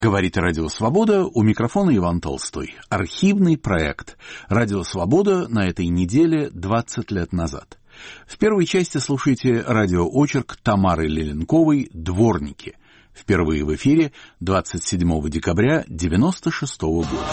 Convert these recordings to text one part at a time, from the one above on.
Говорит Радио Свобода, у микрофона Иван Толстой. Архивный проект Радио Свобода на этой неделе 20 лет назад. В первой части слушайте радиоочерк Тамары Леленковой «Дворники». Впервые в эфире 27 декабря 1996 года.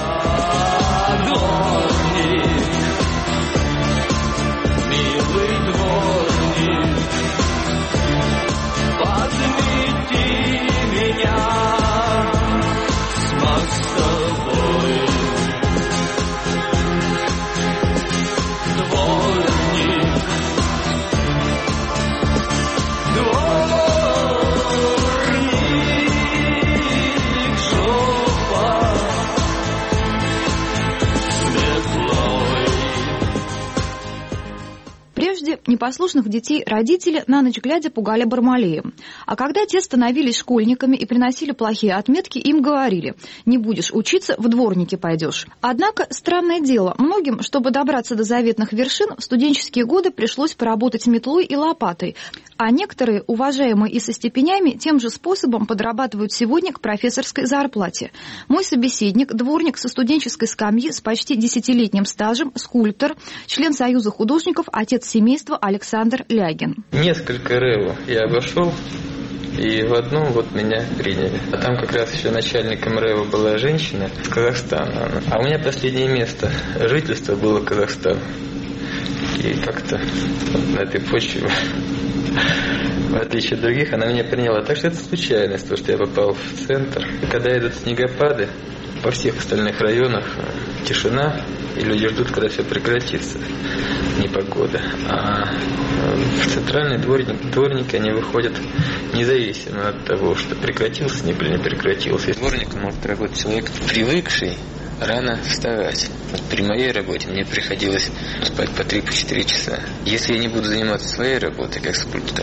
Непослушных детей родители на ночь глядя пугали Бармалеем. А когда те становились школьниками и приносили плохие отметки, им говорили: не будешь учиться, в дворники пойдешь. Однако, странное дело, многим, чтобы добраться до заветных вершин, в студенческие годы пришлось поработать метлой и лопатой. А некоторые, уважаемые и со степенями, тем же способом подрабатывают сегодня к профессорской зарплате. Мой собеседник, дворник со студенческой скамьи с почти 10-летним стажем, скульптор, член Союза художников, отец семейства Александр Лягин. Несколько рэвов я обошел, и в одном вот меня приняли. А там как раз еще начальником рэва была женщина из Казахстана. А у меня последнее место жительства было Казахстан. И как-то на этой почве, в отличие от других, она меня приняла. Так что это случайность, то, что я попал в центр. Когда идут снегопады, во всех остальных районах тишина, и люди ждут, когда все прекратится, непогода. А в центральный дворники, они выходят независимо от того, что прекратился снег или не прекратился. Дворник может работать человек, привыкший рано вставать. Вот при моей работе мне приходилось спать по 3-4 часа. Если я не буду заниматься своей работой, как скульптор,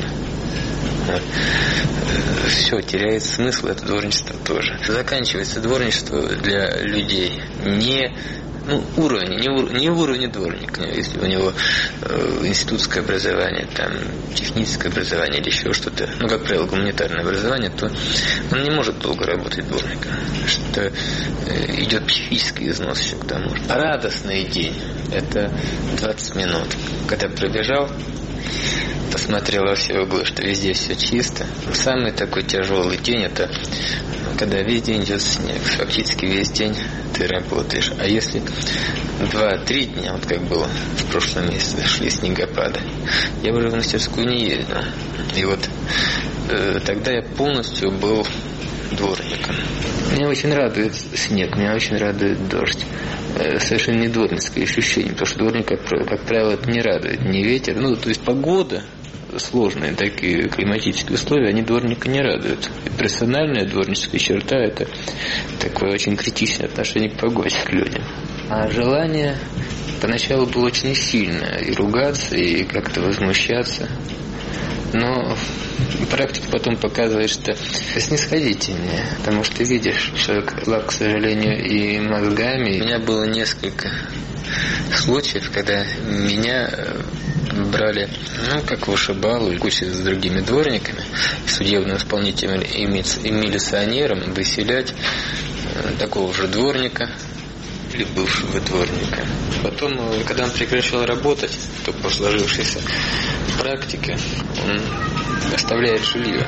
все, теряет смысл, это дворничество тоже. Заканчивается дворничество для людей не уровне дворника, если у него институтское образование, там, техническое образование или еще что-то, как правило, гуманитарное образование, то он не может долго работать дворником, что идет психический износ еще к тому же. Радостный день – это 20 минут. Когда пробежал, посмотрел во все углы, что везде все чисто. Самый такой тяжелый день – это когда весь день идет снег. Фактически весь день ты работаешь. А если 2-3 дня, вот как было в прошлом месяце, шли снегопады, я уже в мастерскую не ездил. И вот тогда я полностью был дворником. Меня очень радует снег, меня очень радует дождь. Совершенно не дворницкое ощущение, потому что дворник, как правило, это не радует, не ветер. То есть погода, сложные такие климатические условия, они дворника не радуют. И персональная дворническая черта – это такое очень критичное отношение к погоде, к людям. А желание поначалу было очень сильное, и ругаться, и как-то возмущаться. Но практика потом показывает, что снисходительнее, потому что видишь, человек слаб, к сожалению, и мозгами. У меня было несколько случаев, когда меня брали, как вышибалу, кучу с другими дворниками, судебным исполнителем и милиционером выселять такого же дворника или бывшего дворника. Потом, когда он прекращал работать, то по сложившейся практике он оставляет жилье.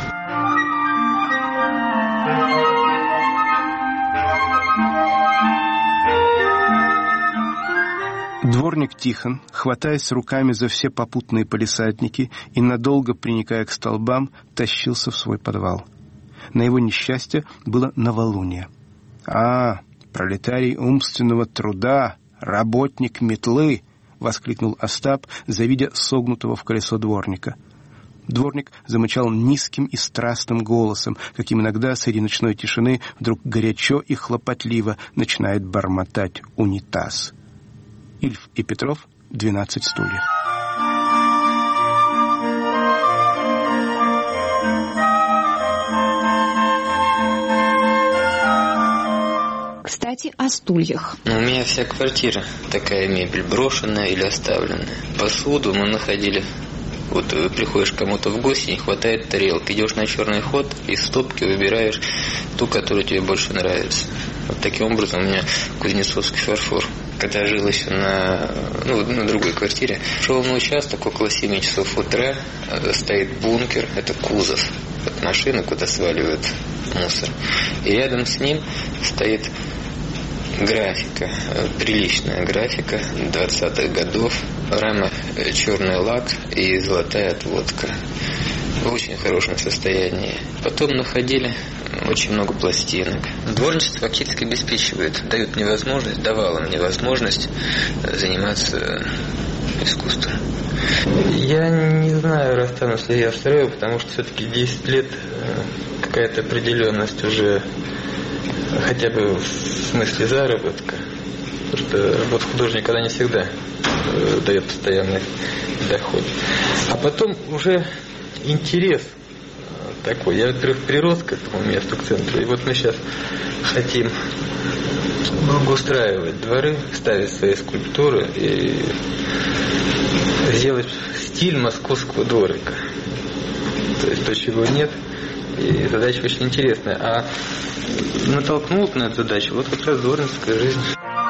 Дворник Тихон, хватаясь руками за все попутные палисадники и надолго приникая к столбам, тащился в свой подвал. На его несчастье было новолуние. Пролетарий умственного труда, работник метлы! — воскликнул Остап, завидя согнутого в колесо дворника. Дворник замычал низким и страстным голосом, каким иногда среди ночной тишины вдруг горячо и хлопотливо начинает бормотать унитаз. Ильф и Петров, 12 стульев. Кстати, о стульях. У меня вся квартира такая, мебель брошенная или оставленная. Посуду мы находили Вот приходишь к кому-то в гости, не хватает тарелки, идешь на черный ход, из стопки выбираешь ту, которая тебе больше нравится. Вот таким образом у меня кузнецовский фарфор. Когда жил еще на другой квартире, шел на участок около 7 часов утра, стоит бункер, это кузов от машины, куда сваливают мусор. И рядом с ним стоит графика, приличная графика 20-х годов, рама черный лак и золотая отводка. В очень хорошем состоянии. Потом находили очень много пластинок. Дворничество фактически обеспечивает, давало мне возможность заниматься искусством. Я не знаю, расстанусь ли я с Рэо, потому что все-таки 10 лет какая-то определенность уже, хотя бы в смысле заработка. Потому что работа художника, она не всегда дает постоянный доход. А потом уже интерес такой. Я, во-первых, прирос к этому месту, к центру. И вот мы сейчас хотим благоустраивать дворы, ставить свои скульптуры и сделать стиль московского дворика. То есть то, чего нет. И задача очень интересная. А натолкнул на эту задачу вот как раз дворницкая жизнь.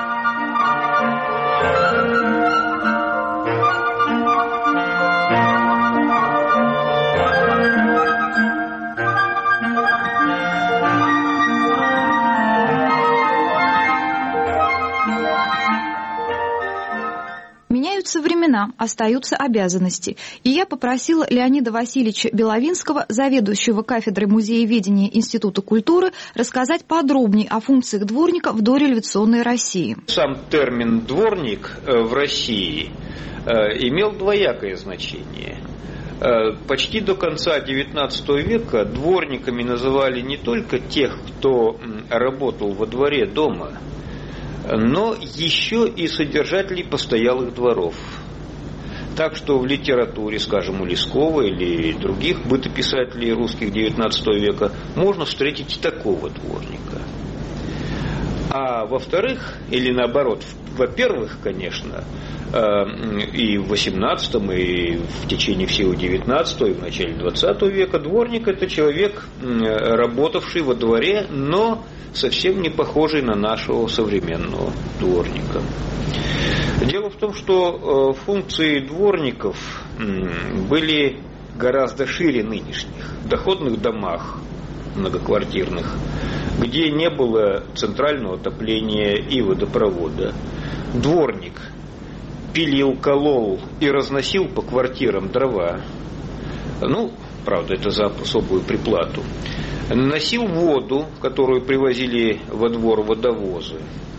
Времена, остаются обязанности. И я попросила Леонида Васильевича Беловинского, заведующего кафедрой музееведения Института культуры, рассказать подробнее о функциях дворника в дореволюционной России. Сам термин «дворник» в России имел двоякое значение. Почти до конца XIX века дворниками называли не только тех, кто работал во дворе дома, но еще и содержателей постоялых дворов. Так что в литературе, скажем, у Лескова или других бытописателей русских XIX века можно встретить такого дворника. А во-вторых, или наоборот, во-первых, конечно, и в XVIII, и в течение всего XIX и в начале XX века дворник – это человек, работавший во дворе, но совсем не похожий на нашего современного дворника. Дело в том, что функции дворников были гораздо шире нынешних. В доходных домах многоквартирных, где не было центрального отопления и водопровода, дворник пилил, колол и разносил по квартирам дрова. Правда, это за особую приплату. Носил воду, которую привозили во двор водовозы.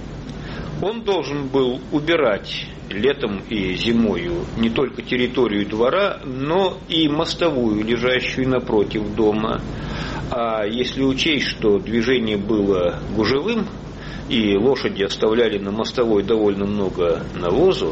Он должен был убирать летом и зимою не только территорию двора, но и мостовую, лежащую напротив дома. А если учесть, что движение было гужевым, и лошади оставляли на мостовой довольно много навозу,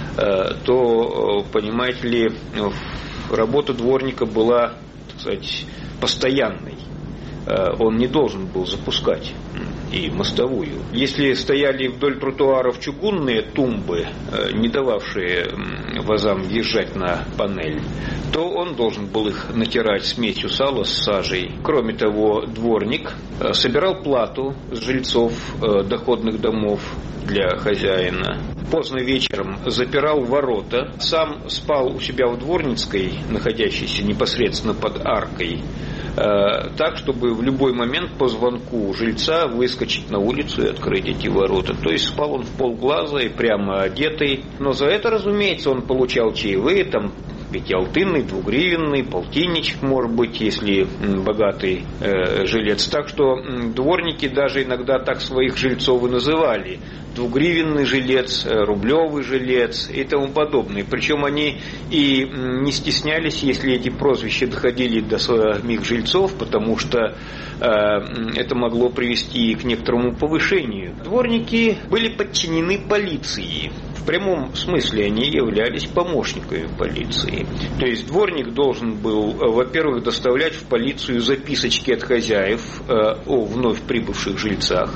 то, понимаете ли, работа дворника была, так сказать, постоянной. Он не должен был запускать и мостовую. Если стояли вдоль тротуаров чугунные тумбы, не дававшие вазам въезжать на панель, то он должен был их натирать смесью сала с сажей. Кроме того, дворник собирал плату с жильцов доходных домов для хозяина. Поздно вечером запирал ворота, сам спал у себя в дворницкой, находящейся непосредственно под аркой, так, чтобы в любой момент по звонку жильца выскочить на улицу и открыть эти ворота. То есть спал он в полглаза и прямо одетый. Но за это, разумеется, он получал чаевые, там, пятиалтынный, двугривенный, полтинничек, может быть, если богатый жилец. Так что дворники даже иногда так своих жильцов и называли. Двугривенный жилец, рублевый жилец и тому подобное. Причем они и не стеснялись, если эти прозвища доходили до самих жильцов, потому что это могло привести к некоторому повышению. Дворники были подчинены полиции. В прямом смысле они являлись помощниками полиции. То есть дворник должен был, во-первых, доставлять в полицию записочки от хозяев о вновь прибывших жильцах.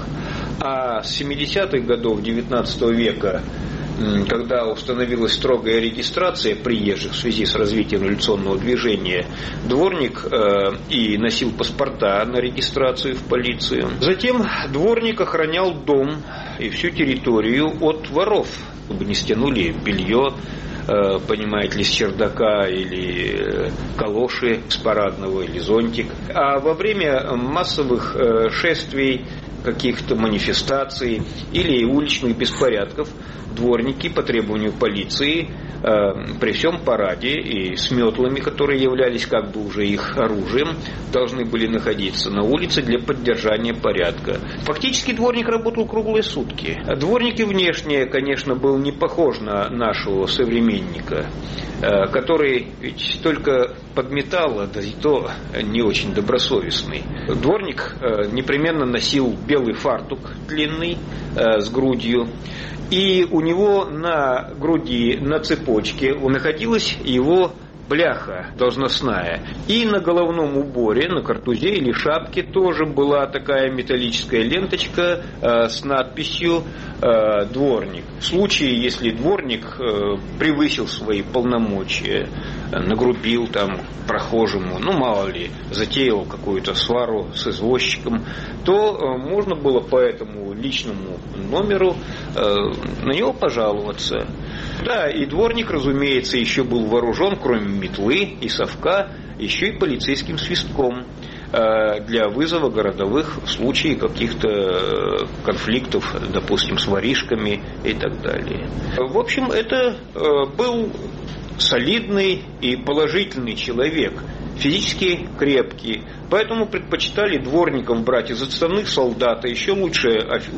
А с 70-х годов XIX века, когда установилась строгая регистрация приезжих в связи с развитием революционного движения, дворник и носил паспорта на регистрацию в полицию. Затем дворник охранял дом и всю территорию от воров, чтобы не стянули белье, понимаете ли, с чердака или калоши с парадного или зонтик. А во время массовых шествий, каких-то манифестаций или уличных беспорядков дворники по требованию полиции при всем параде и с метлами, которые являлись как бы уже их оружием, должны были находиться на улице для поддержания порядка. Фактически дворник работал круглые сутки. Дворник и внешне, конечно, был не похож на нашего современника, который ведь только подметал, да и то не очень добросовестный. Дворник непременно носил белый фартук длинный с грудью, и у него на груди, на цепочке находилась его бляха должностная. И на головном уборе, на картузе или шапке тоже была такая металлическая ленточка с надписью «Дворник». В случае, если дворник превысил свои полномочия, нагрубил там прохожему, ну мало ли, затеял какую-то свару с извозчиком, то можно было по этому личному номеру на него пожаловаться. Да, и дворник, разумеется, еще был вооружен, кроме метлы и совка, еще и полицейским свистком для вызова городовых в случае каких-то конфликтов, допустим, с воришками и так далее. В общем, это был солидный и положительный человек, физически крепкий. Поэтому предпочитали дворникам брать из отставных солдат, а еще лучше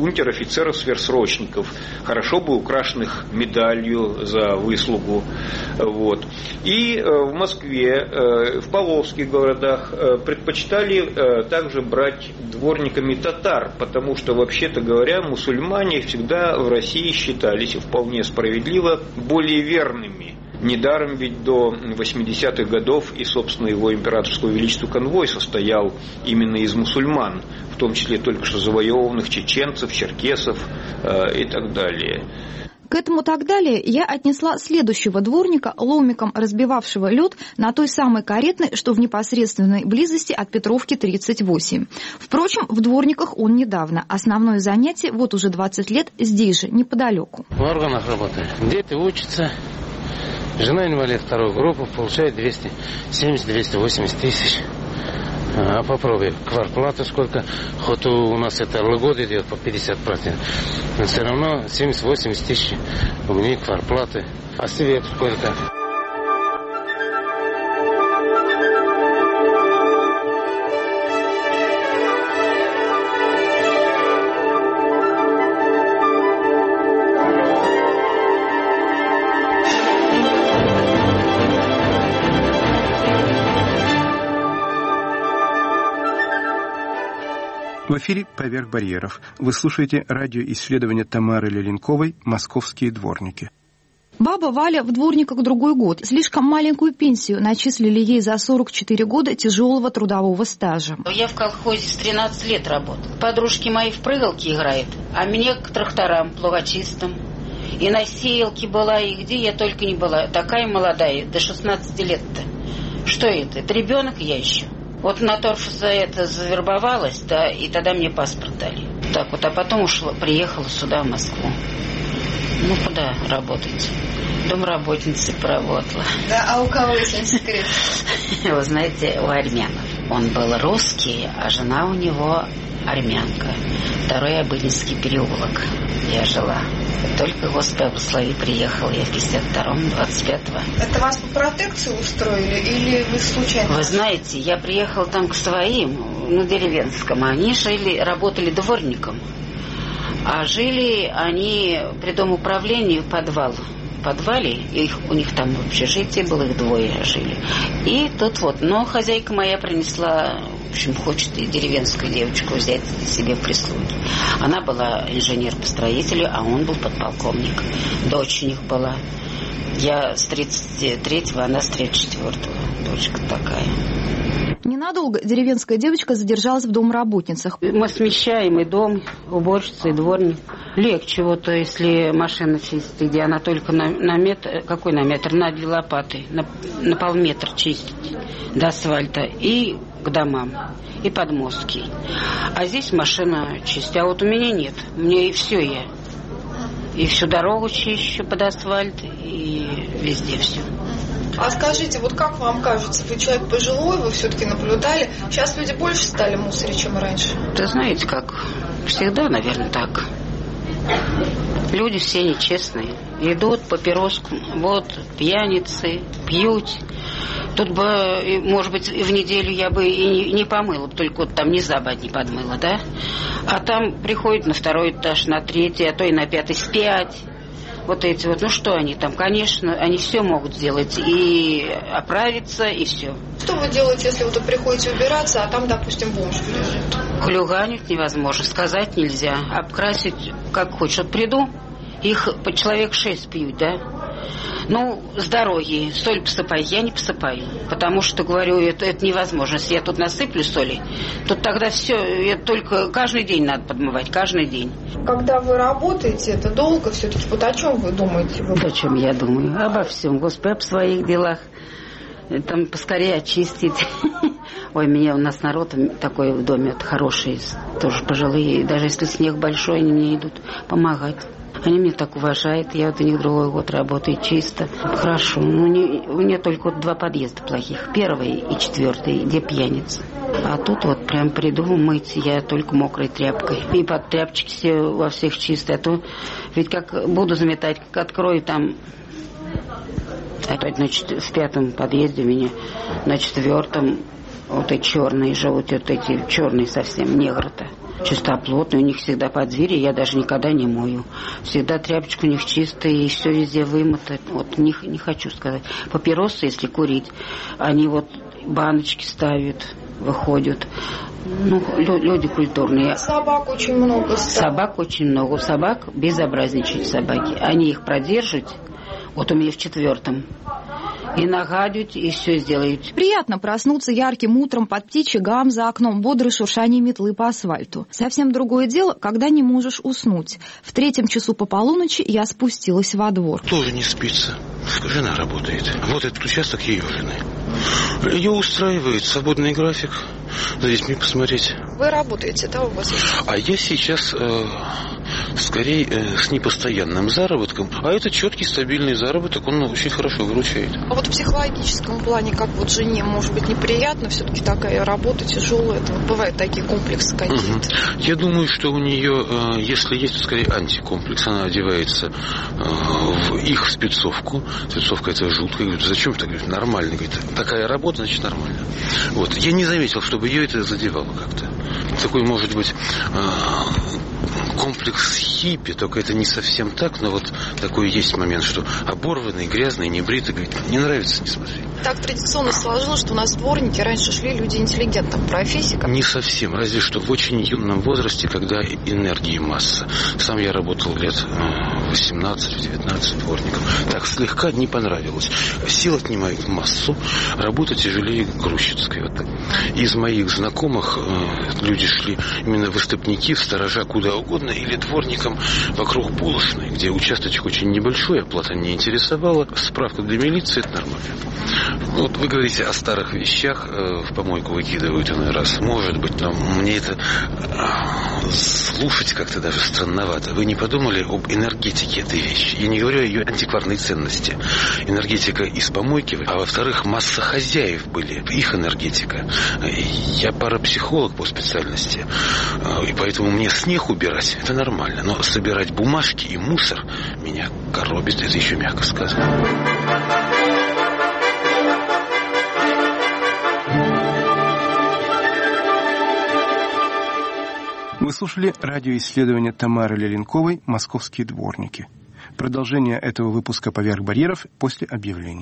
унтер-офицеров-сверхсрочников, хорошо бы украшенных медалью за выслугу. Вот. И в Москве, в Павловских городах предпочитали также брать дворниками татар, потому что, вообще-то говоря, мусульмане всегда в России считались вполне справедливо более верными. Недаром ведь до 80-х годов и, собственно, его императорского величества конвой состоял именно из мусульман, в том числе только что завоеванных чеченцев, черкесов и так далее. К этому так далее я отнесла следующего дворника, ломиком разбивавшего лед на той самой Каретной, что в непосредственной близости от Петровки 38. Впрочем, в дворниках он недавно. Основное занятие вот уже 20 лет здесь же, неподалеку. В органах работаю. Дети учатся. Жена инвалид второй группы, получает 270-280 тысяч. А попробуй, квартплата сколько, хоть у нас это год идет по 50%, но все равно 70-80 тысяч у меня квартплаты. А свет сколько? В эфире «Поверх барьеров». Вы слушаете радиоисследование Тамары Леленковой «Московские дворники». Баба Валя в дворниках другой год. Слишком маленькую пенсию начислили ей за 44 года тяжелого трудового стажа. Я в колхозе с 13 лет работала. Подружки мои в прыгалки играют, а мне к тракторам, плугочистам. И на сеялке была, и где я только не была. Такая молодая, до 16 лет-то. Что это? Это ребенок я еще. Вот на торф за это завербовалась, да, и тогда мне паспорт дали. Так вот, а потом ушла, приехала сюда, в Москву. Ну, куда работать? Домработницей поработала. Да, а у кого, если не секрет? Вы знаете, у армянов. Он был русский, а жена у него армянка. Второй Обыльнинский переулок. Я жила. Только, Господи, благослови, приехала я в 52-м, 25-го. Это вас по протекции устроили или вы случайно? Вы знаете, я приехала там к своим, на деревенском. Они жили, работали дворником. А жили они при домоуправлении в подвале, у них там общежитие было, их двое жили. И тут вот, но хозяйка моя принесла, в общем, хочет и деревенскую девочку взять себе в прислуги. Она была инженер по строителю, а он был подполковник. Дочь у них была. Я с 33-го, она с 34-го. Дочка такая. Ненадолго деревенская девочка задержалась в домработницах. Мы смещаем и дом, уборщица, и дворник. Легче, вот если машина чистит, где она только на метр, какой на метр? На 2 лопаты, на полметра чистить до асфальта и к домам, и подмостки. А здесь машина чистит, а вот у меня нет, мне и все я. И всю дорогу чищу под асфальт, и везде все. А скажите, вот как вам кажется, вы человек пожилой, вы все-таки наблюдали, сейчас люди больше стали мусорить, чем раньше? Да знаете, как всегда, наверное, так. Люди все нечестные. Идут папироску, вот, пьяницы, пьют. Тут бы, может быть, в неделю я бы и не помыла, только вот там низа бы не подмыла, да? А там приходят на 2-й этаж, на 3-й, а то и на 5-й спять. Вот эти вот, ну что они там, конечно, они все могут сделать, и оправиться, и все. Что вы делаете, если вы приходите убираться, а там, допустим, бомж лежит? Хулиганить невозможно, сказать нельзя, обкрасить как хочешь. Вот приду, их по человек 6 пьют, да? Ну, с дороги соль посыпай, я не посыпаю, потому что, говорю, это невозможно. Если я тут насыплю соли, то тогда все, это только каждый день надо подмывать, каждый день. Когда вы работаете, это долго все-таки, вот о чем вы думаете? О чем я думаю? Обо всем, Господи, об своих делах. Там поскорее очистить. Ой, у нас народ такой в доме, вот, хороший, тоже пожилые. Даже если снег большой, они мне идут помогать. Они меня так уважают, я вот у них другой год работаю чисто. Хорошо, у меня только вот 2 подъезда плохих. 1-й и 4-й, где пьяница. А тут вот прям приду мыть я только мокрой тряпкой. И под тряпочки все во всех чистые. А то ведь как буду заметать, как открою там... Опять, значит, в 5-м подъезде у меня, на 4-м вот эти черные живут, вот эти черные совсем, негры-то. Чистоплотные, у них всегда под двери, я даже никогда не мою. Всегда тряпочка у них чистая, и все везде вымыто. Вот не хочу сказать. Папиросы, если курить, они вот баночки ставят, выходят. Ну, люди культурные. Собак очень много. Собак очень много. У собак безобразничают собаки. Они их продержат. Вот у меня в 4-м. И нагадят, и все сделают. Приятно проснуться ярким утром под птичий гам за окном, бодрое шуршание метлы по асфальту. Совсем другое дело, когда не можешь уснуть. В 3-м часу по полуночи я спустилась во двор. Тоже не спится. Жена работает. Вот этот участок ее жены. Ее устраивает свободный график. За детьми посмотреть. Вы работаете, да, у вас? А я сейчас скорее с непостоянным заработком. А это четкий, стабильный заработок, он очень хорошо выручает. А вот в психологическом плане, как вот жене, может быть, неприятно, все-таки такая работа тяжелая, это вот бывают такие комплексы какие-то? Я думаю, что у нее, если есть, то скорее антикомплекс. Она одевается в их спецовку. Спецовка это жутко. Говорит, зачем ты? Говорит, нормально. Говорит, такая работа, значит нормально. Вот. Я не заметил, чтобы ее это задевало как-то. Такой, может быть, комплекс хиппи, только это не совсем так, но вот такой есть момент, что оборванный, грязный, небритый, говорит, не нравится, не смотри. Так традиционно сложилось, что у нас дворники раньше шли люди интеллигентных профессий. Не совсем, разве что в очень юном возрасте, когда энергии масса. Сам я работал лет 18-19 дворником. Так слегка не понравилось. Сил отнимает массу, работа тяжелее грузчицкой. Вот. Из моих знакомых люди шли именно в истопники, в сторожа, куда угодно, или дворником вокруг булочной, где участочек очень небольшой, оплата не интересовала. Справка для милиции, это нормально. Вот вы говорите о старых вещах, в помойку выкидывают иной раз. Может быть, но мне это слушать как-то даже странновато. Вы не подумали об энергетике этой вещи? Я не говорю о ее антикварной ценности. Энергетика из помойки, а во-вторых, масса хозяев были, их энергетика. Я парапсихолог по специальности, и поэтому мне снег убирать, это нормально. Но собирать бумажки и мусор меня коробит, это еще мягко сказано. Вы слушали радиоисследование Тамары Леленковой «Московские дворники». Продолжение этого выпуска «Поверх барьеров» после объявлений.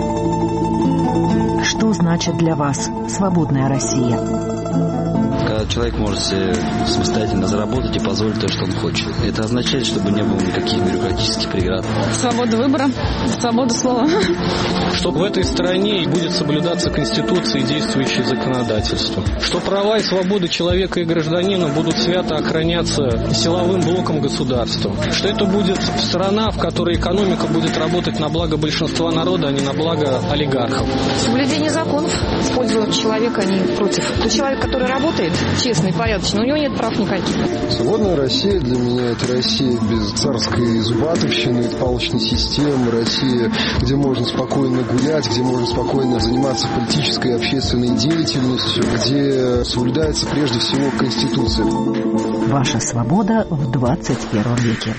Что значит для вас свободная Россия? Когда человек может самостоятельно заработать и позволить то, что он хочет. Это означает, чтобы не было никаких бюрократических преград. Свобода выбора, свобода слова. Чтобы в этой стране будет соблюдаться Конституция и действующее законодательство. Что права и свободы человека и гражданина будут свято охраняться силовым блоком государства. Что это будет страна, в которой экономика будет работать на благо большинства народа, а не на благо олигархов. Соблюдение законов в пользу человека, а не против. То человек, который работает честно и порядочно, у него нет прав никаких. Свободная Россия для меня – это Россия без царской зубатовщины, палочной системы, Россия, где можно спокойно гулять, где можно спокойно заниматься политической и общественной деятельностью, где соблюдается прежде всего Конституция. Ваша свобода в 21 веке.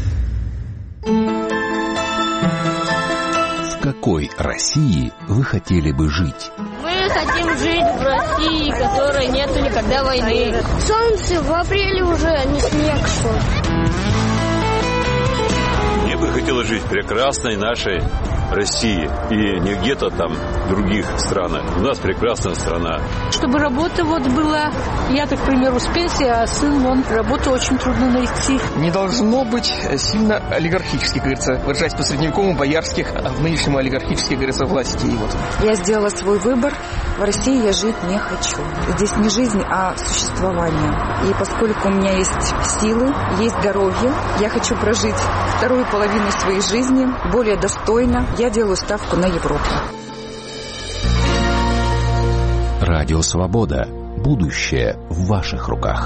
В какой России вы хотели бы жить? Мы хотим жить в России, в которой нету никогда войны. Солнце в апреле уже, а не снег шел. Мне бы хотелось жить в прекрасной нашей России и не где-то там в других странах. У нас прекрасная страна. Чтобы работа была, я, так, к примеру, с пенсии, а сын, работу очень трудно найти. Не должно быть сильно олигархически, говорится, выражаясь по-средневековому, боярских, а в нынешнем олигархических, говорится, властей. Вот. Я сделала свой выбор. В России я жить не хочу. Здесь не жизнь, а существование. И поскольку у меня есть силы, есть здоровье, я хочу прожить вторую половину своей жизни более достойно. Я делаю ставку на Европу. Радио Свобода. Будущее в ваших руках.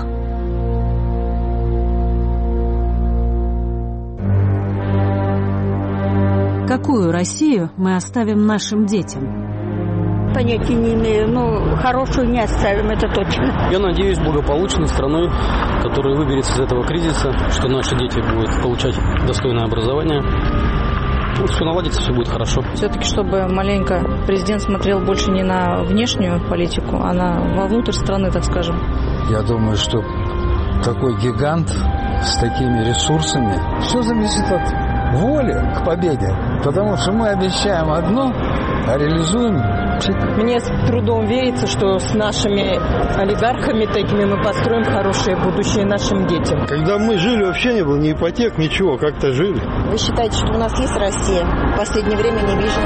Какую Россию мы оставим нашим детям? Понятия не имею, но хорошую не оставим, это точно. Я надеюсь благополучной страной, которая выберется из этого кризиса, что наши дети будут получать достойное образование. Все наладится, все будет хорошо. Все-таки, чтобы маленько президент смотрел больше не на внешнюю политику, а вовнутрь страны, так скажем. Я думаю, что такой гигант с такими ресурсами, все зависит от воли к победе. Потому что мы обещаем одно, а реализуем. Мне с трудом верится, что с нашими олигархами такими мы построим хорошее будущее нашим детям. Когда мы жили, вообще не было ни ипотек, ничего, как-то жили. Вы считаете, что у нас есть Россия? В последнее время не вижу.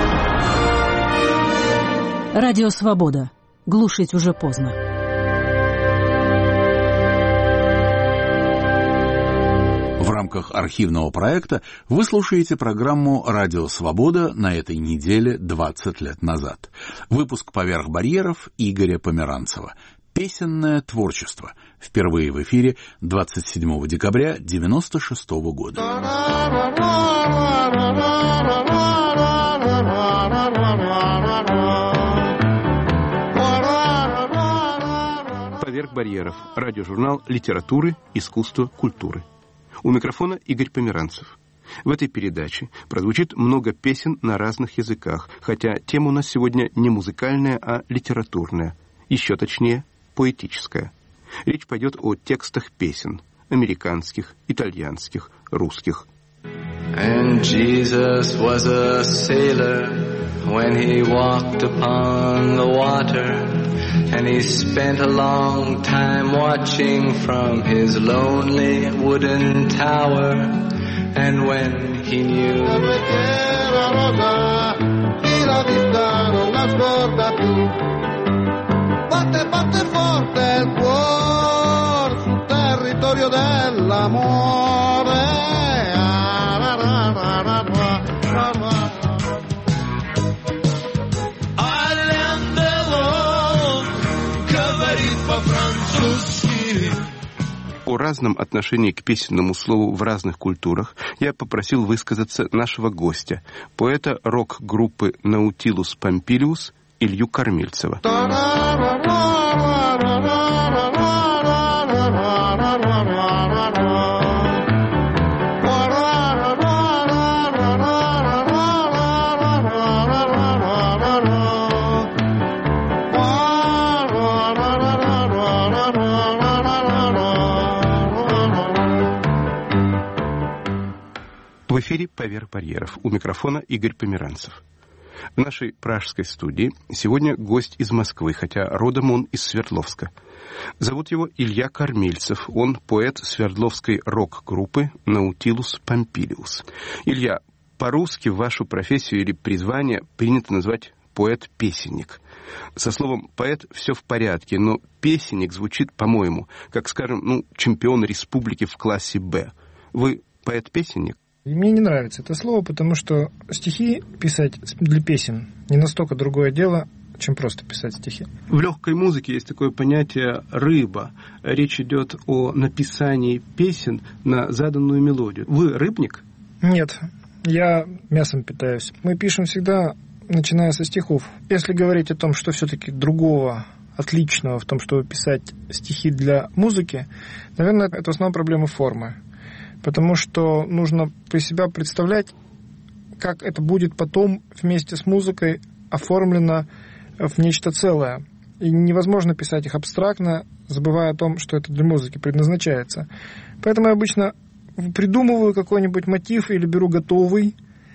Радио Свобода. Глушить уже поздно. В рамках архивного проекта вы слушаете программу «Радио Свобода» на этой неделе 20 лет назад. Выпуск «Поверх барьеров» Игоря Померанцева. Песенное творчество. Впервые в эфире 27 декабря 1996 года. «Поверх барьеров». Радиожурнал литературы, искусства, культуры. У микрофона Игорь Померанцев. В этой передаче прозвучит много песен на разных языках, хотя тема у нас сегодня не музыкальная, а литературная. Еще точнее, поэтическая. Речь пойдет о текстах песен. Американских, итальянских, русских. And Jesus was a sailor when he walked upon the water, and he spent a long time watching from his lonely wooden tower, and when he knew batte batte forte il cuore sul territorio dell'amore. О разном отношении к песенному слову в разных культурах я попросил высказаться нашего гостя, поэта рок-группы «Наутилус Помпилиус» Илью Кормильцева. В эфире «Поверх барьеров». У микрофона Игорь Померанцев. В нашей пражской студии сегодня гость из Москвы, хотя родом он из Свердловска. Зовут его Илья Кормильцев. Он поэт Свердловской рок-группы «Наутилус Помпилиус». Илья, по-русски вашу профессию или призвание принято назвать поэт-песенник. Со словом «поэт» все в порядке, но песенник звучит, по-моему, как, скажем, чемпион республики в классе «Б». Вы поэт-песенник? И мне не нравится это слово, потому что стихи писать для песен не настолько другое дело, чем просто писать стихи. В легкой музыке есть такое понятие «рыба». Речь идет о написании песен на заданную мелодию. Вы рыбник? Нет, я мясом питаюсь. Мы пишем всегда, начиная со стихов. Если говорить о том, что все-таки другого, отличного в том, чтобы писать стихи для музыки, наверное, это в основном проблема формы. Потому что нужно при себя представлять, как это будет потом вместе с музыкой оформлено в нечто целое. И невозможно писать их абстрактно, забывая о том, что это для музыки предназначается. Поэтому я обычно придумываю какой-нибудь мотив или беру готовый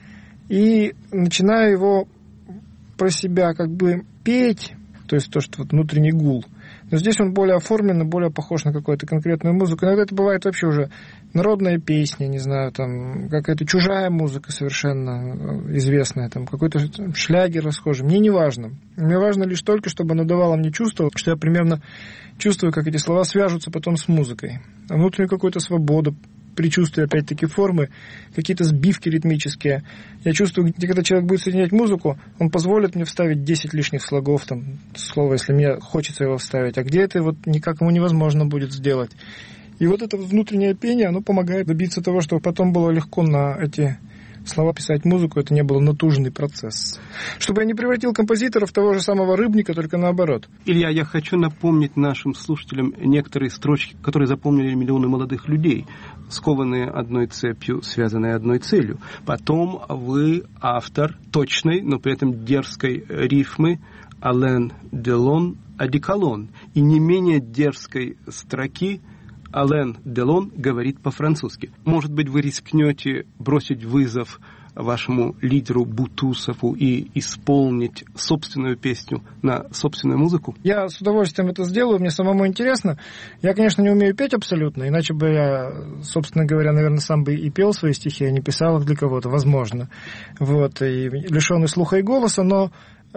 и начинаю его про себя как бы петь, то есть то, что вот внутренний гул. Но здесь он более оформлен и более похож на какую-то конкретную музыку. Иногда это бывает вообще уже народная песня, не знаю, там какая-то чужая музыка совершенно известная, там какой-то шлягер расхожий. Мне не важно. Мне важно лишь только, чтобы оно давало мне чувство, что я примерно чувствую, как эти слова свяжутся потом с музыкой. А внутреннюю какую-то свободу, предчувствие, опять-таки, формы, какие-то сбивки ритмические. Я чувствую, где когда человек будет соединять музыку, он позволит мне вставить 10 лишних слогов, там, слова, если мне хочется его вставить, а где это вот никак ему невозможно будет сделать. И вот это внутреннее пение, оно помогает добиться того, чтобы потом было легко на эти слова писать музыку, это не был натужный процесс. Чтобы я не превратил композитора в того же самого рыбника, только наоборот. Илья, я хочу напомнить нашим слушателям некоторые строчки, которые запомнили миллионы молодых людей, скованные одной цепью, связанные одной целью. Потом вы автор точной, но при этом дерзкой рифмы «Ален Делон Одеколон» и не менее дерзкой строки «Ален Делон говорит по-французски». Может быть, вы рискнете бросить вызов вашему лидеру Бутусову и исполнить собственную песню на собственную музыку? Я с удовольствием это сделаю, мне самому интересно. Я, конечно, не умею петь абсолютно, иначе бы я, собственно говоря, наверное, сам бы и пел свои стихи, а не писал их для кого-то, возможно. Вот, и лишенный слуха и голоса, но,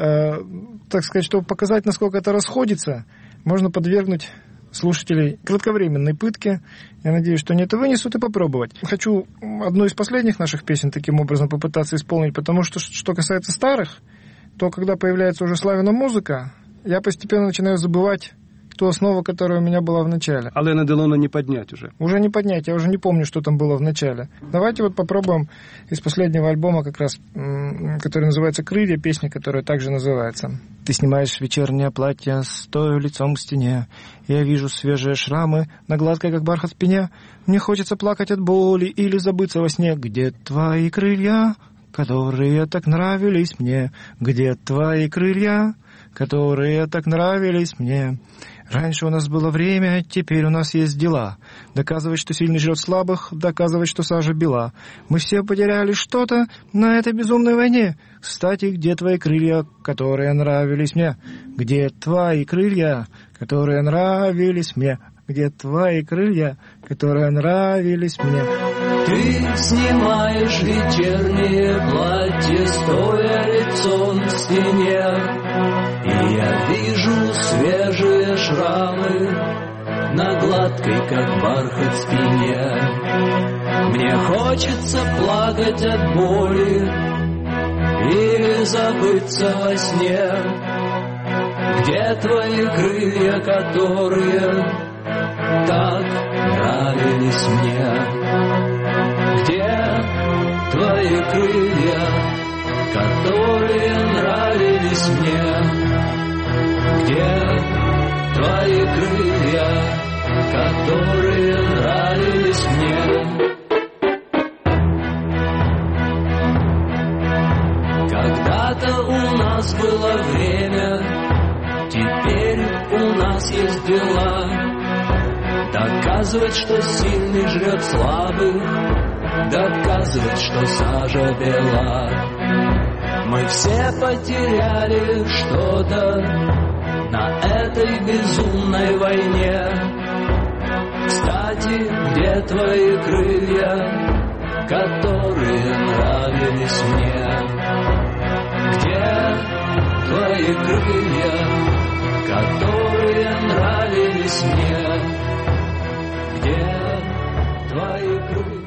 так сказать, чтобы показать, насколько это расходится, можно подвергнуть слушателей кратковременной пытки. Я надеюсь, что они это вынесут, и попробовать. Хочу одну из последних наших песен таким образом попытаться исполнить, потому что касается старых, то когда появляется уже славяная музыка, я постепенно начинаю забывать ту основу, которая у меня была в начале. Алена Делона не поднять уже. Уже не поднять, я уже не помню, что там было в начале. Давайте вот попробуем из последнего альбома, как раз, который называется «Крылья», песня, которая также называется. Ты снимаешь вечернее платье, стоя лицом к стене. Я вижу свежие шрамы на гладкой, как бархат, спине. Мне хочется плакать от боли или забыться во сне. Где твои крылья, которые так нравились мне? Где твои крылья, которые так нравились мне? Раньше у нас было время, теперь у нас есть дела. Доказывать, что сильный жрет слабых, доказывать, что сажа бела. Мы все потеряли что-то на этой безумной войне. Кстати, где твои крылья, которые нравились мне? Где твои крылья, которые нравились мне? Где твои крылья, которые нравились мне? Ты снимаешь вечернее платье, стоя лицом к стене. И я вижу свежие шрамы на гладкой, как бархат, спине. Мне хочется плакать от боли или забыться во сне. Где твои крылья, которые так нравились мне? Где твои крылья, которые нравились мне? Где твои крылья, которые нравились мне? Когда-то у нас было время, теперь у нас есть дела. Доказывать, что сильный жрет слабых, доказывать, что сажа бела. Мы все потеряли что-то на этой безумной войне. Кстати, где твои крылья, которые нравились мне? Где твои крылья, которые нравились мне? Где твои крылья?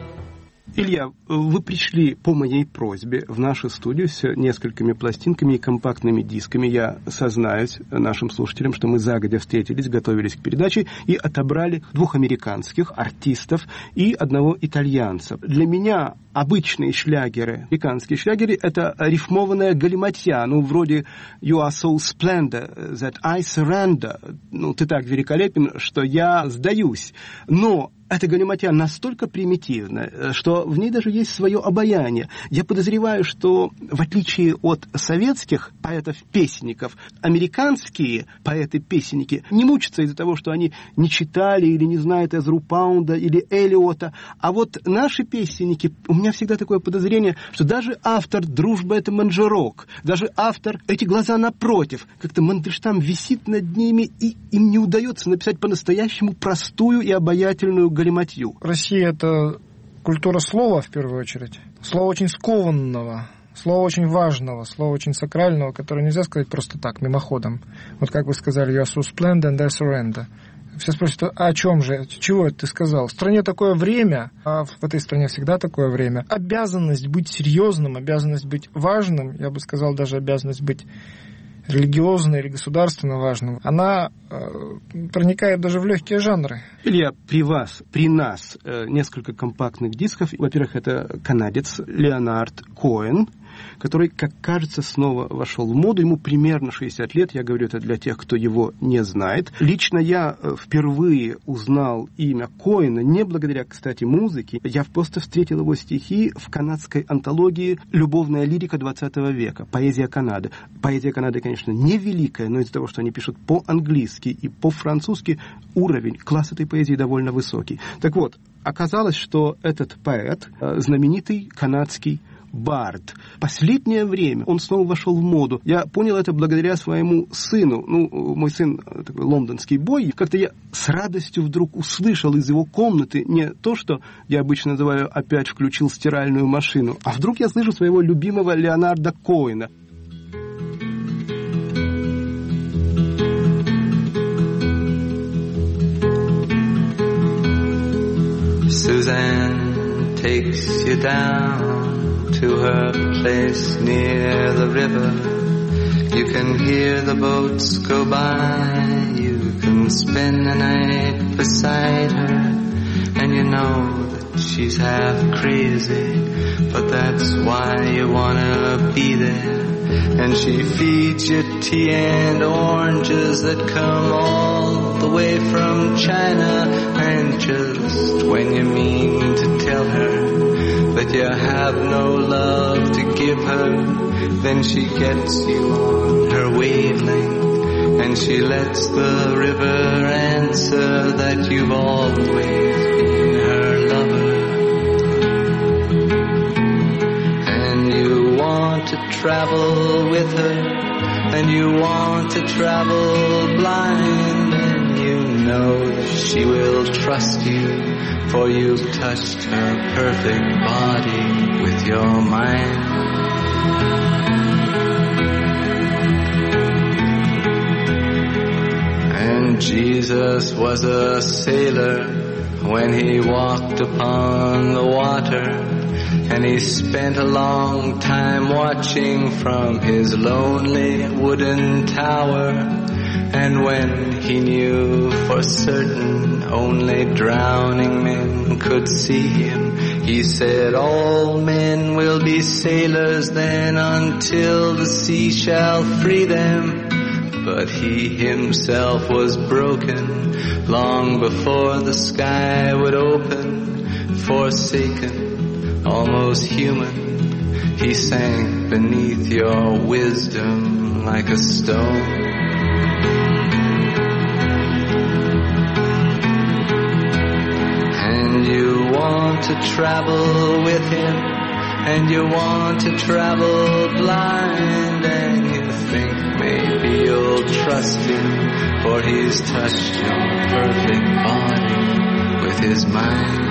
Илья, вы пришли по моей просьбе в нашу студию с несколькими пластинками и компактными дисками. Я сознаюсь нашим слушателям, что мы загодя встретились, готовились к передаче и отобрали 2 американских артистов и 1 итальянца. Для меня обычные шлягеры, американские шлягеры, это рифмованная галиматья, вроде «You are so splendid that I surrender». Ты так великолепен, что я сдаюсь. Но эта галиматья настолько примитивна, что в ней даже есть свое обаяние. Я подозреваю, что в отличие от советских поэтов-песенников, американские поэты-песенники не мучатся из-за того, что они не читали или не знают Эзру Паунда или Элиота. А вот наши песенники, у меня всегда такое подозрение, что даже автор «Дружба — это манжерок», даже автор «Эти глаза напротив», как-то Мандельштам висит над ними, и им не удается написать по-настоящему простую и обаятельную галиматью. Россия — это культура слова, в первую очередь. Слова очень скованного, слова очень важного, слова очень сакрального, которое нельзя сказать просто так, мимоходом. Вот как вы сказали, «You are so splendid and I surrender». Все спросят, а о чем же? Чего это ты сказал? В стране такое время, а в этой стране всегда такое время. Обязанность быть серьезным, обязанность быть важным, я бы сказал, даже обязанность быть религиозно или государственно важным, она проникает даже в легкие жанры. Илья, при нас несколько компактных дисков. Во-первых, это канадец Леонард Коэн, который, как кажется, снова вошел в моду. Ему примерно 60 лет. Я говорю это для тех, кто его не знает. Лично я впервые узнал имя Коэна не благодаря, кстати, музыке. Я просто встретил его стихи в канадской антологии «Любовная лирика XX века», «Поэзия Канады». Поэзия Канады, конечно, не великая, но из-за того, что они пишут по-английски и по-французски, уровень, класс этой поэзии довольно высокий. Так вот, оказалось, что этот поэт знаменитый канадский бард. Последнее время он снова вошел в моду. Я понял это благодаря своему сыну. Мой сын такой лондонский бой. Как-то я с радостью вдруг услышал из его комнаты не то, что я обычно называю «опять включил стиральную машину», а вдруг я слышу своего любимого Леонарда Коэна. Suzanne takes you down to her place near the river. You can hear the boats go by. You can spend the night beside her. And you know that she's half crazy, but that's why you wanna be there. And she feeds you tea and oranges that come all the way from China. And just when you mean to tell her that you have no love to give her, then she gets you on her wavelength, and she lets the river answer that you've always been her lover. And you want to travel with her, and you want to travel blind, and you know she will trust you, for you've touched her perfect body with your mind. And Jesus was a sailor when he walked upon the water, and he spent a long time watching from his lonely wooden tower. And when he knew for certain only drowning men could see him, he said, all men will be sailors then until the sea shall free them. But he himself was broken long before the sky would open. Forsaken, almost human, he sank beneath your wisdom like a stone. And you want to travel with him, and you want to travel blind, and you think maybe you'll trust him, for he's touched your perfect body with his mind.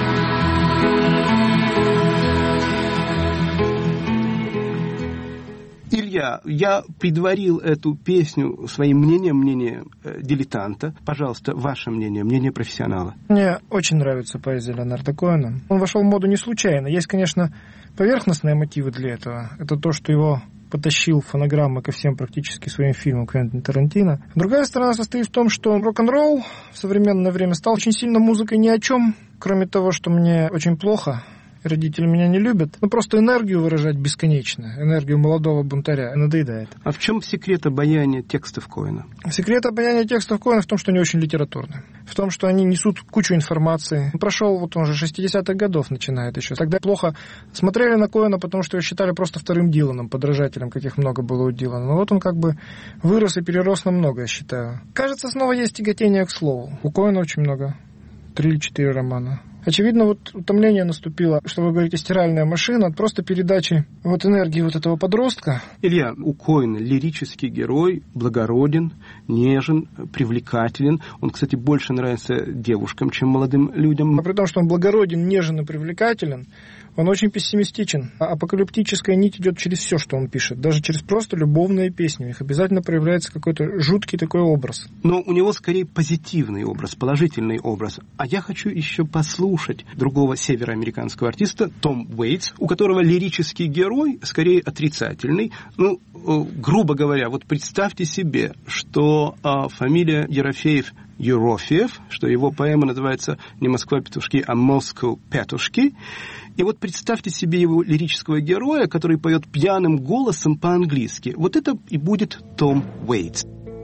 Илья, я предварил эту песню своим мнением, мнением дилетанта. Пожалуйста, ваше мнение, мнение профессионала. Мне очень нравится поэзия Леонарда Коэна. Он вошел в моду не случайно. Есть, конечно, поверхностные мотивы для этого. Это то, что его потащил фонограмма ко всем практически своим фильмам Квентин Тарантино. Другая сторона состоит в том, что рок-н-ролл в современное время стал очень сильно музыкой ни о чем, кроме того, что мне очень плохо. Родители меня не любят. Ну, просто энергию выражать бесконечно. Энергию молодого бунтаря надоедает. А в чем секрет обаяния текстов Коэна? Секрет обаяния текстов Коэна в том, что они очень литературны. В том, что они несут кучу информации. Прошел, вот он же 60-х годов начинает еще. Тогда плохо смотрели на Коэна, потому что его считали просто вторым Диланом, подражателем, каких много было у Дилана. Но вот он как бы вырос и перерос на много, я считаю. Кажется, снова есть тяготение к слову. У Коэна очень много. 3 или 4 романа. Очевидно, вот утомление наступило, что вы говорите, стиральная машина от просто передачи вот энергии вот этого подростка. Илья, у Коэна лирический герой, благороден, нежен, привлекателен. Он, кстати, больше нравится девушкам, чем молодым людям. А при том, что он благороден, нежен и привлекателен, он очень пессимистичен. Апокалиптическая нить идет через все, что он пишет. Даже через просто любовные песни. У них обязательно проявляется какой-то жуткий такой образ. Но у него скорее позитивный образ, положительный образ. А я хочу еще послушать другого североамериканского артиста, Том Уэйтс, у которого лирический герой скорее отрицательный. Ну, грубо говоря, вот представьте себе, что фамилия Ерофеев, что его поэма называется не «Москва-петушки», а «Москва-петушки». И вот представьте себе его лирического героя, который поет пьяным голосом по-английски. Вот это и будет Том Уэйтс.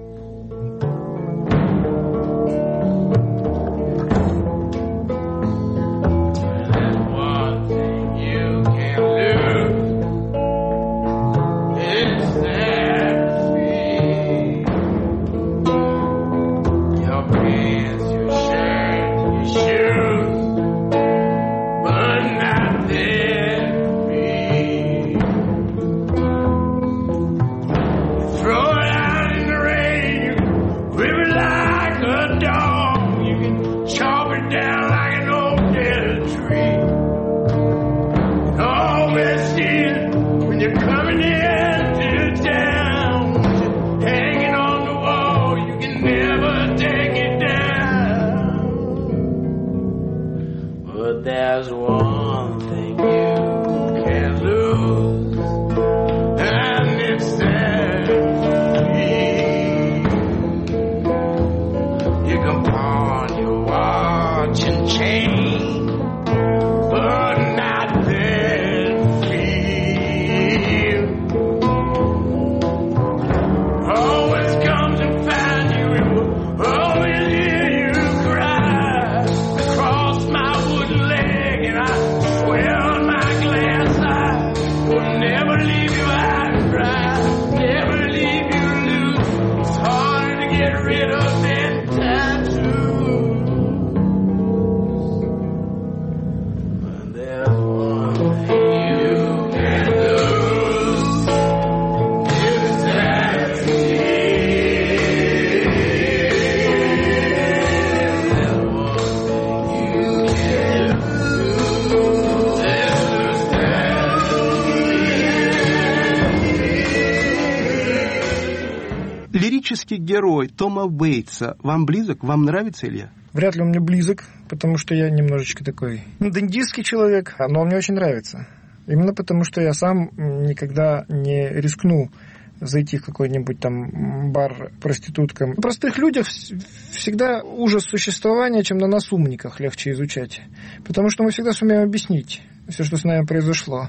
Лирический герой Тома Уэйтса вам близок? Вам нравится, Илья? Вряд ли он мне близок, потому что я немножечко такой дендистский человек, но он мне очень нравится. Именно потому, что я сам никогда не рискну зайти в какой-нибудь там бар проституткам. В простых людях всегда ужас существования, чем на нас, умниках, легче изучать. Потому что мы всегда сумеем объяснить все, что с нами произошло.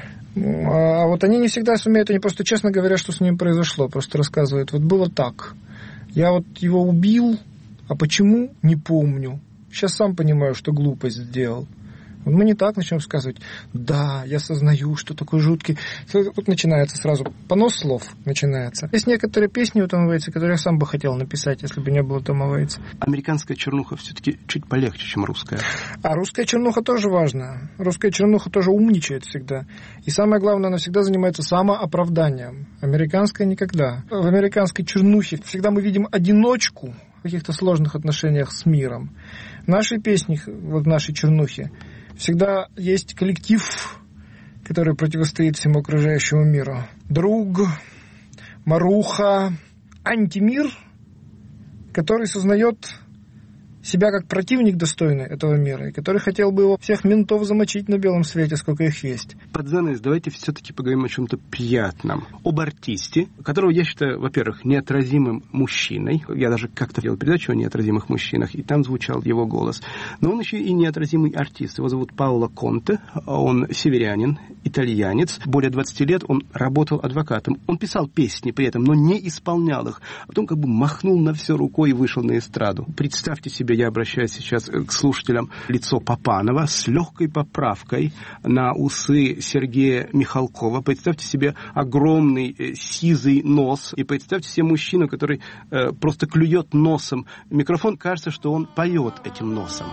А вот они не всегда сумеют, они просто честно говорят, что с ним произошло. Просто рассказывают, вот было так. Я вот его убил, а почему? Не помню. Сейчас сам понимаю, что глупость сделал. Вот мы не так начнем сказывать, да, я сознаю, что такой жуткий. Вот начинается сразу понос слов начинается. Есть некоторые песни у Тома Вейтса, которые я сам бы хотел написать, если бы не было Тома Вейтса. Американская чернуха все-таки чуть полегче, чем русская. А русская чернуха тоже важна. Русская чернуха тоже умничает всегда. И самое главное, она всегда занимается самооправданием. Американская никогда. В американской чернухе всегда мы видим одиночку в каких-то сложных отношениях с миром. В нашей песне, вот в нашей чернухе, всегда есть коллектив, который противостоит всему окружающему миру. Друг, Маруха, антимир, который сознает себя как противник достойный этого мира, и который хотел бы его всех ментов замочить на белом свете, сколько их есть. Под занавес давайте все-таки поговорим о чем-то приятном. Об артисте, которого я считаю, во-первых, неотразимым мужчиной. Я даже как-то делал передачу о неотразимых мужчинах, и там звучал его голос. Но он еще и неотразимый артист. Его зовут Паоло Конте. Он северянин, итальянец. Более 20 лет он работал адвокатом. Он писал песни при этом, но не исполнял их. А потом как бы махнул на все рукой и вышел на эстраду. Представьте себе, я обращаюсь сейчас к слушателям, лицо Папанова с легкой поправкой на усы Сергея Михалкова. Представьте себе огромный сизый нос. И представьте себе мужчину, который просто клюет носом. Микрофон, кажется, что он поет этим носом.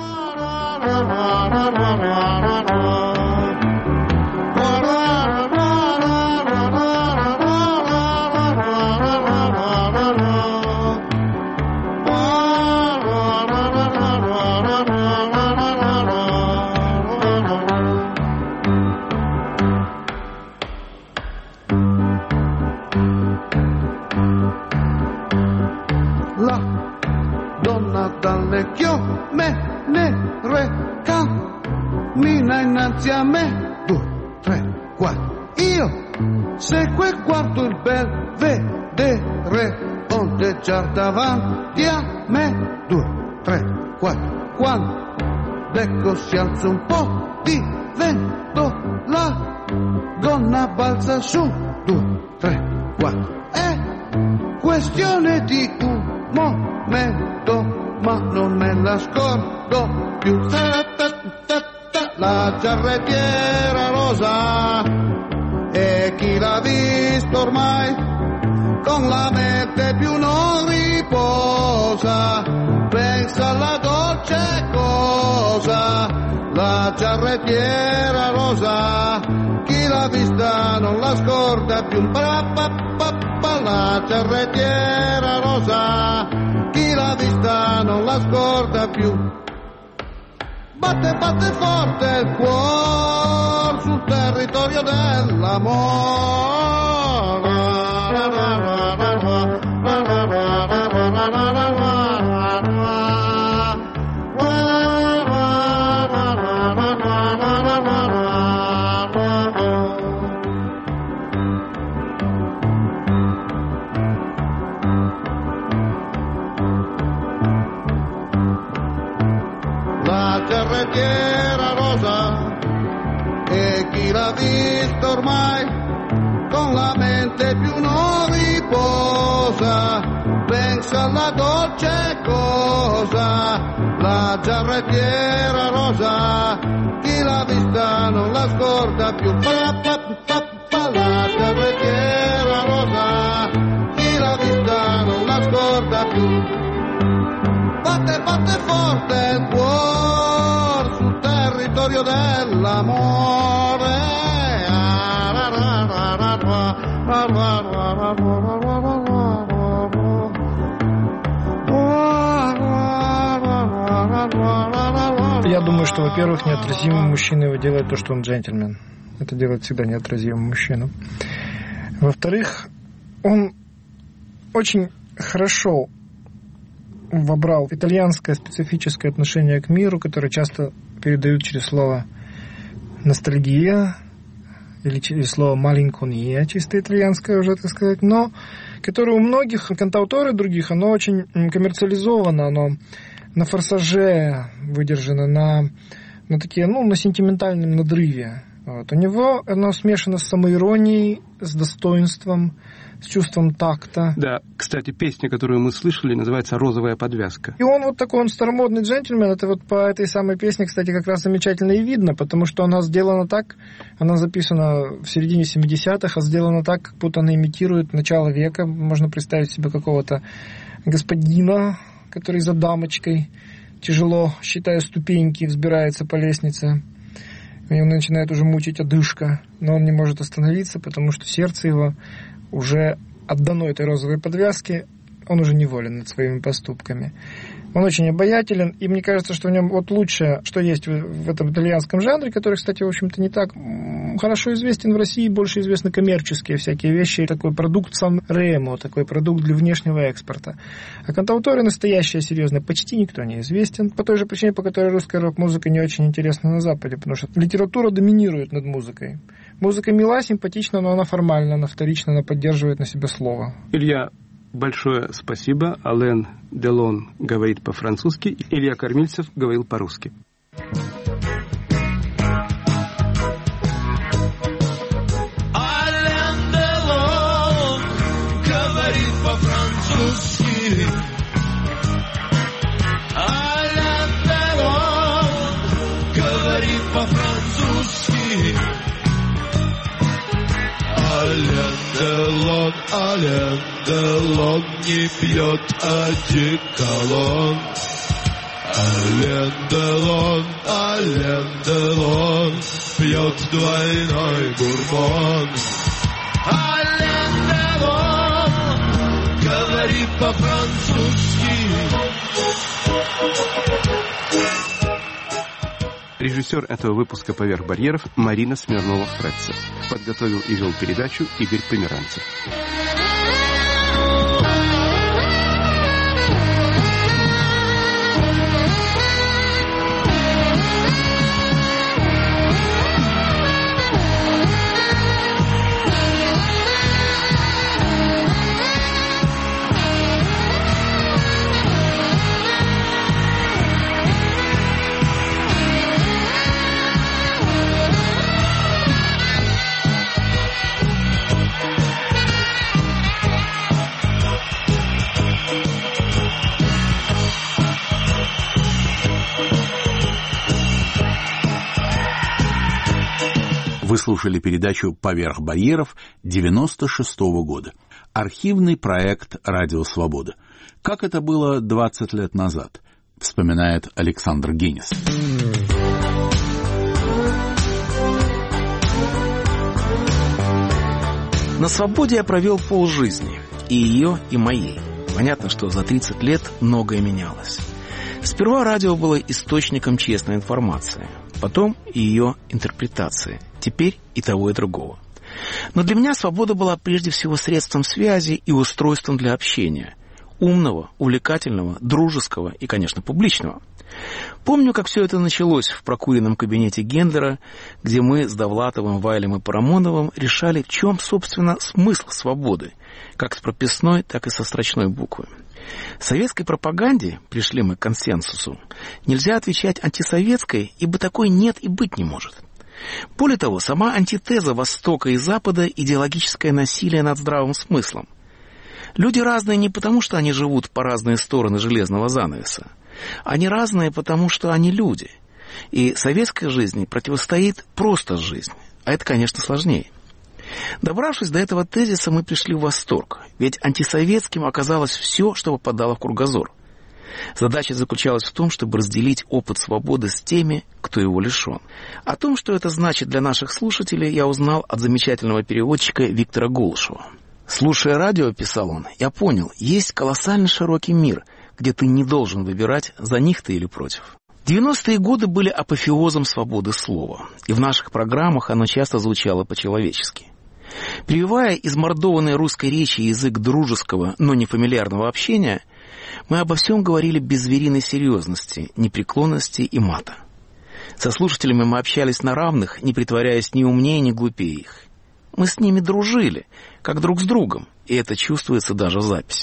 Innanzi a me, 2, 3, 4. Io seguo e guardo il belvedere ondeggiar davanti a me, 2, 3, 4. Quando ecco si alza un po' di vento, la gonna balza su, 2, 3, 4. È questione di un momento, ma non me la scordo più. La giarrettiera rosa, e chi l'ha visto ormai con la mente più non riposa, pensa alla dolce cosa. La giarrettiera rosa, chi l'ha vista non la scorda più. La giarrettiera rosa, chi l'ha vista non la scorda più. Batte, batte forte il cuore sul territorio dell'amore. La giarrettiera rosa, e chi l'ha vista ormai con la mente più non riposa, pensa alla dolce cosa. La giarrettiera rosa, chi l'ha vista non la scorda più. La giarrettiera rosa, chi l'ha vista non la scorda più. Batte, batte forte il cuore sul territorio dell'amore. Я думаю, что, во-первых, неотразимым мужчиной его делает то, что он джентльмен. Это делает всегда неотразимым мужчину. Во-вторых, он очень хорошо вобрал итальянское специфическое отношение к миру, которое часто передают через слово ностальгия или через слово малинкония, чисто итальянское уже, так сказать, но которое у многих кантауторов других, оно очень коммерциализовано, оно на форсаже выдержано, на такие, на сентиментальном надрыве. Вот. У него оно смешано с самоиронией, с достоинством, с чувством такта. Да, кстати, песня, которую мы слышали, называется «Розовая подвязка». И он вот такой, он старомодный джентльмен. Это вот по этой самой песне, кстати, как раз замечательно и видно, потому что она сделана так, она записана в середине 70-х, а сделана так, как будто она имитирует начало века. Можно представить себе какого-то господина, который за дамочкой, тяжело, считая ступеньки, взбирается по лестнице. Его начинает уже мучить одышка, но он не может остановиться, потому что сердце его уже отдано этой розовой подвязке, он уже неволен над своими поступками. Он очень обаятелен, и мне кажется, что в нем вот лучшее, что есть в этом итальянском жанре, который, кстати, в общем-то, не так хорошо известен в России, больше известны коммерческие всякие вещи, такой продукт Сан-Ремо, такой продукт для внешнего экспорта. А кантауторе настоящая, серьезная, почти никто не известен, по той же причине, по которой русская рок-музыка не очень интересна на Западе, потому что литература доминирует над музыкой. Музыка мила, симпатична, но она формальна, она вторична, она поддерживает на себе слово. Илья, большое спасибо. Ален Делон говорит по-французски, Илья Кормильцев говорил по-русски. Ален Делон говорит по-французски. Ален Делон говорит по-французски. Ален Делон не пьет одеколон. Ален Делон пьет двойной бурбон. Ален Делон говорит по-французски. Режиссер этого выпуска «Поверх барьеров» Марина Смирнова-Фрэтцер. Подготовил и вел передачу Игорь Померанцев. Вы слушали передачу «Поверх барьеров» 96-го года. Архивный проект «Радио Свобода». Как это было 20 лет назад, вспоминает Александр Генис. На свободе я провел полжизни, и ее, и моей. Понятно, что за 30 лет многое менялось. Сперва радио было источником честной информации, потом и ее интерпретации, теперь и того, и другого. Но для меня свобода была прежде всего средством связи и устройством для общения. Умного, увлекательного, дружеского и, конечно, публичного. Помню, как все это началось в прокуренном кабинете Гендлера, где мы с Довлатовым, Вайлем и Парамоновым решали, в чем, собственно, смысл свободы, как с прописной, так и со строчной буквы. Советской пропаганде, пришли мы к консенсусу, нельзя отвечать антисоветской, ибо такой нет и быть не может. Более того, сама антитеза Востока и Запада – идеологическое насилие над здравым смыслом. Люди разные не потому, что они живут по разные стороны железного занавеса. Они разные, потому что они люди. И советской жизни противостоит просто жизнь. А это, конечно, сложнее. Добравшись до этого тезиса, мы пришли в восторг. Ведь антисоветским оказалось все, что попадало в кругозор. Задача заключалась в том, чтобы разделить опыт свободы с теми, кто его лишен. О том, что это значит для наших слушателей, я узнал от замечательного переводчика Виктора Голышева. «Слушая радио, — писал он, — я понял, есть колоссально широкий мир, где ты не должен выбирать, за них ты или против». 90-е годы были апофеозом свободы слова, и в наших программах оно часто звучало по-человечески. Прививая измордованной русской речи язык дружеского, но не фамильярного общения, мы обо всем говорили без звериной серьезности, непреклонности и мата. Со слушателями мы общались на равных, не притворяясь ни умнее, ни глупее их. Мы с ними дружили, как друг с другом, и это чувствуется даже в записи.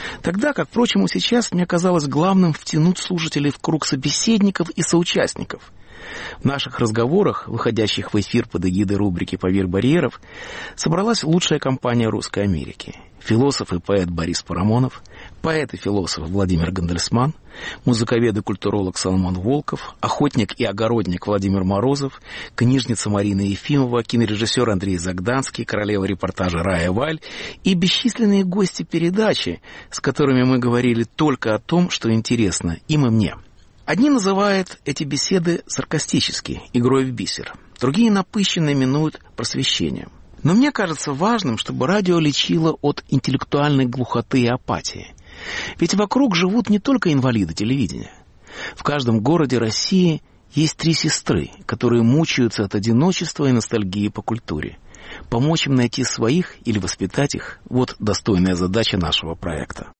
Тогда, как, впрочем, и сейчас, мне казалось главным втянуть слушателей в круг собеседников и соучастников. В наших разговорах, выходящих в эфир под эгидой рубрики «Поверх барьеров», собралась лучшая компания Русской Америки. Философ и поэт Борис Парамонов, поэт и философ Владимир Гандельсман, музыковед и культуролог Соломон Волков, охотник и огородник Владимир Морозов, книжница Марина Ефимова, кинорежиссер Андрей Загданский, королева репортажа Рая Валь и бесчисленные гости передачи, с которыми мы говорили только о том, что интересно им и мне. Одни называют эти беседы саркастически, игрой в бисер, другие напыщенно именуют просвещением. Но мне кажется важным, чтобы радио лечило от интеллектуальной глухоты и апатии. Ведь вокруг живут не только инвалиды телевидения. В каждом городе России есть 3 сестры, которые мучаются от одиночества и ностальгии по культуре. Помочь им найти своих или воспитать их – вот достойная задача нашего проекта.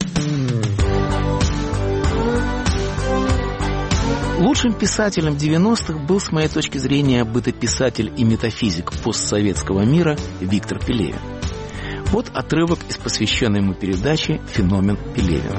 Лучшим писателем 90-х был, с моей точки зрения, бытописатель и метафизик постсоветского мира Виктор Пелевин. Вот отрывок из посвященной ему передачи «Феномен Пелевина».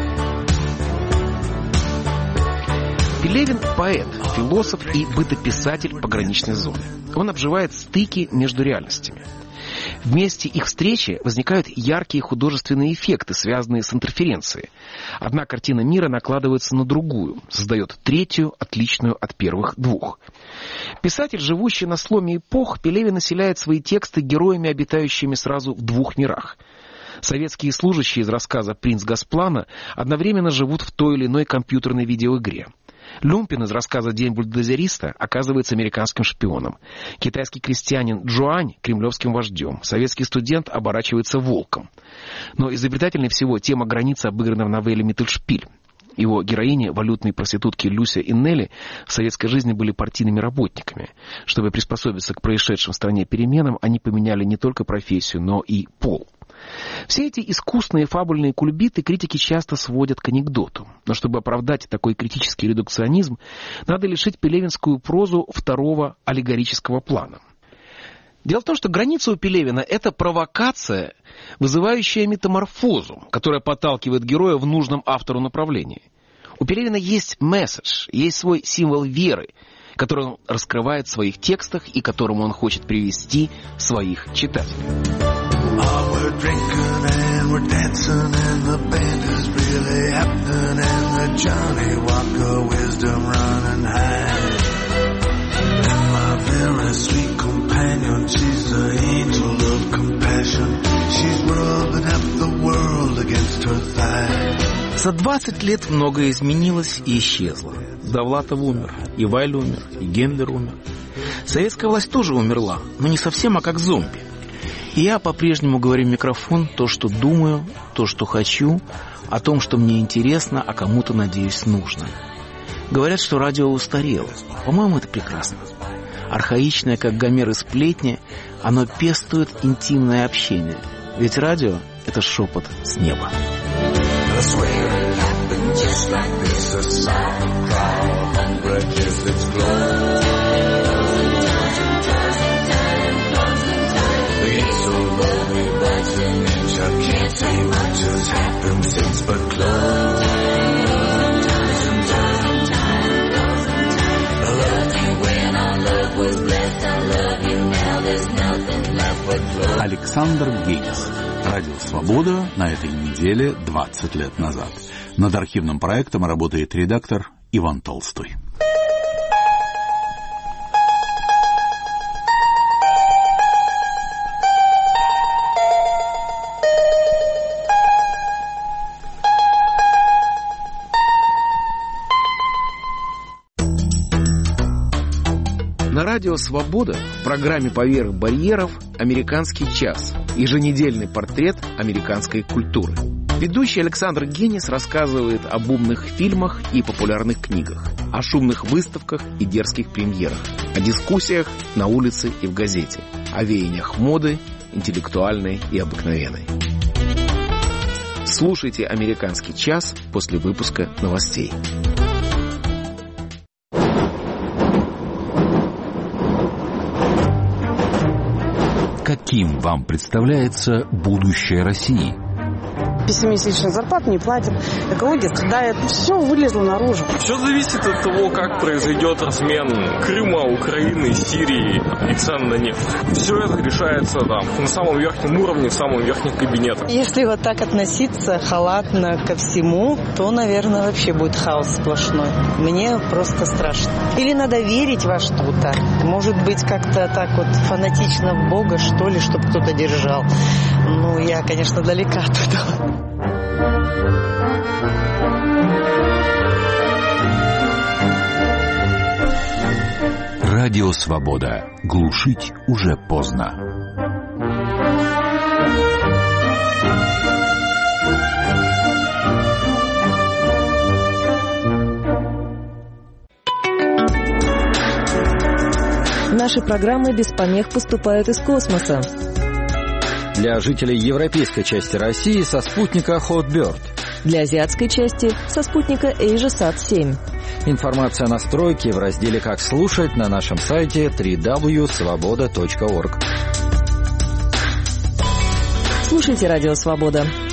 Пелевин – поэт, философ и бытописатель пограничной зоны. Он обживает стыки между реальностями. В месте их встречи возникают яркие художественные эффекты, связанные с интерференцией. Одна картина мира накладывается на другую, создает третью, отличную от первых 2. Писатель, живущий на сломе эпох, Пелевин населяет свои тексты героями, обитающими сразу в 2 мирах. Советские служащие из рассказа «Принц Госплана» одновременно живут в той или иной компьютерной видеоигре. Люмпин из рассказа «День бульдозериста» оказывается американским шпионом. Китайский крестьянин Джуань – кремлевским вождем. Советский студент оборачивается волком. Но изобретательнее всего тема границы обыграна в новелле «Миттельшпиль». Его героини, валютные проститутки Люся и Нелли, в советской жизни были партийными работниками. Чтобы приспособиться к происшедшим в стране переменам, они поменяли не только профессию, но и пол. Все эти искусные фабульные кульбиты критики часто сводят к анекдоту. Но чтобы оправдать такой критический редукционизм, надо лишить пелевинскую прозу второго аллегорического плана. Дело в том, что граница у Пелевина – это провокация, вызывающая метаморфозу, которая подталкивает героя в нужном автору направлении. У Пелевина есть месседж, есть свой символ веры, который он раскрывает в своих текстах и к которому он хочет привести своих читателей. Oh, we're drinking and we're dancing and the band is really happening and the Johnny Walker wisdom running high. And my very sweet companion, she's the angel of compassion. She's rubbing up the world against her thigh. За 20 лет многое изменилось и исчезло. Довлатов умер, и Вайль умер, и Гендлер умер. Советская власть тоже умерла, но не совсем, а как зомби. И я по-прежнему говорю в микрофон то, что думаю, то, что хочу, о том, что мне интересно, а кому-то, надеюсь, нужно. Говорят, что радио устарело. По-моему, это прекрасно. Архаичное, как Гомер и сплетни, оно пестует интимное общение. Ведь радио — это шепот с неба. Александр Гейнс. Радио «Свобода» на этой неделе 20 лет назад. Над архивным проектом работает редактор Иван Толстой. На радио «Свобода» в программе «Поверх барьеров» «Американский час» – еженедельный портрет американской культуры. Ведущий Александр Гейнс рассказывает об умных фильмах и популярных книгах, о шумных выставках и дерзких премьерах, о дискуссиях на улице и в газете, о веяниях моды, интеллектуальной и обыкновенной. Слушайте «Американский час» после выпуска новостей. Каким вам представляется будущее России? пессимистично, зарплату не платят, экология страдает. Все вылезло наружу. Все зависит от того, как произойдет размен Крыма, Украины, Сирии и цен на нефть. Все это решается на самом верхнем уровне, в самом верхнем кабинете. Если вот так относиться халатно ко всему, то, наверное, вообще будет хаос сплошной. Мне просто страшно. Или надо верить во что-то. Может быть, как-то так вот фанатично в Бога, что ли, чтобы кто-то держал. Ну, я, конечно, далека от этого. Радио «Свобода». Глушить уже поздно. Наши программы без помех поступают из космоса. Для жителей европейской части России со спутника Hotbird. Для азиатской части со спутника AsiaSat-7. Информация о настройке в разделе «Как слушать» на нашем сайте www.svoboda.org. Слушайте «Радио Свобода».